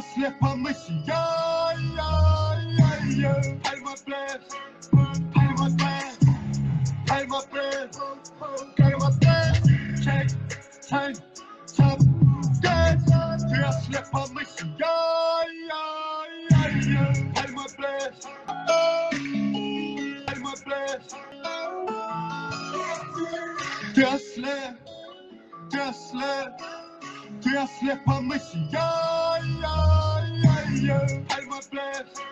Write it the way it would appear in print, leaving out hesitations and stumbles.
я слепо мысль, hold my breath, hold my breath, hold my breath, hold my breath, check, time, top, dead, я слепо мысль, hold my breath, hold my breath, я слепо мысль, hold my breath.